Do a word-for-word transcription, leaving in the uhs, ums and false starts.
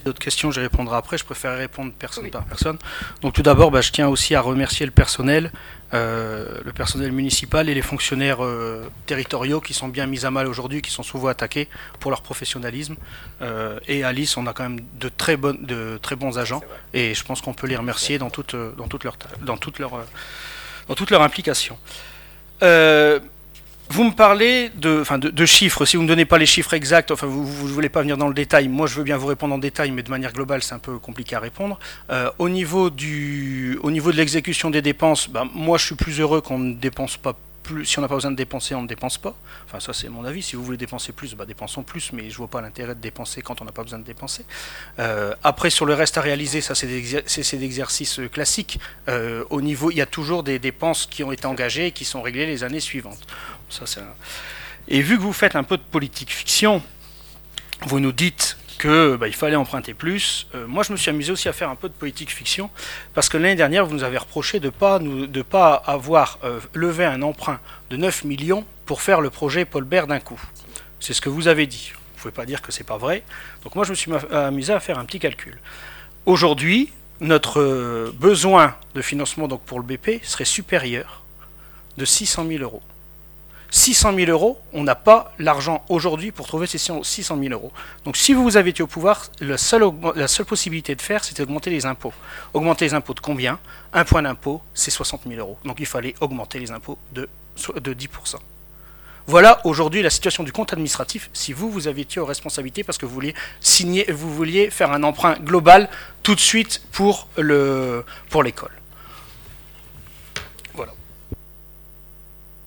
D'autres questions, j'y répondrai après. Je préfère répondre personne Oui. par personne. Donc tout d'abord, bah, je tiens aussi à remercier le personnel, euh, le personnel municipal et les fonctionnaires euh, territoriaux qui sont bien mis à mal aujourd'hui, qui sont souvent attaqués pour leur professionnalisme. Euh, et à Lys, on a quand même de très, bonnes, de très bons agents, et je pense qu'on peut les remercier dans toute, dans toute leur, dans toute leur, dans toute leur implication. Euh, Vous me parlez de, enfin de, de chiffres. Si vous ne me donnez pas les chiffres exacts, enfin vous ne voulez pas venir dans le détail, moi je veux bien vous répondre en détail, mais de manière globale c'est un peu compliqué à répondre. Euh, au, niveau du, au niveau de l'exécution des dépenses, ben, moi je suis plus heureux qu'on ne dépense pas plus. Si on n'a pas besoin de dépenser, on ne dépense pas. Enfin ça c'est mon avis. Si vous voulez dépenser plus, ben, dépensons plus, mais je vois pas l'intérêt de dépenser quand on n'a pas besoin de dépenser. Euh, après sur le reste à réaliser, ça c'est des, c'est des exercices classiques. Euh, au niveau, il y a toujours des dépenses qui ont été engagées et qui sont réglées les années suivantes. Ça, c'est un... Et vu que vous faites un peu de politique fiction, vous nous dites que bah, il fallait emprunter plus. Euh, moi, je me suis amusé aussi à faire un peu de politique fiction, parce que l'année dernière, vous nous avez reproché de ne pas, nous, de pas avoir euh, levé un emprunt de neuf millions pour faire le projet Paul Bert d'un coup. C'est ce que vous avez dit. Vous ne pouvez pas dire que c'est pas vrai. Donc moi, je me suis amusé à faire un petit calcul. Aujourd'hui, notre besoin de financement donc pour le B P serait supérieur de six cent mille euros. six cent mille euros, on n'a pas l'argent aujourd'hui pour trouver ces six cent mille euros. Donc si vous avez été au pouvoir, la seule, la seule possibilité de faire, c'était d'augmenter les impôts. Augmenter les impôts de combien? Un point d'impôt, c'est soixante mille euros. Donc il fallait augmenter les impôts de, de dix pour cent. Voilà aujourd'hui la situation du compte administratif si vous, vous aviez été aux responsabilités parce que vous vouliez signer, vous vouliez faire un emprunt global tout de suite pour le, pour l'école.